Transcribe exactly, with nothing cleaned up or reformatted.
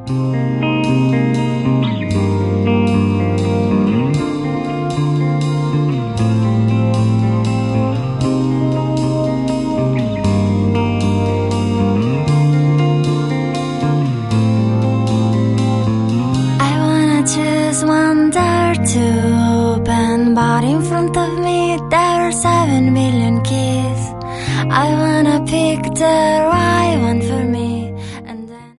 One door to open, but in front of me there are seven million keys. I wanna pick the right one for me.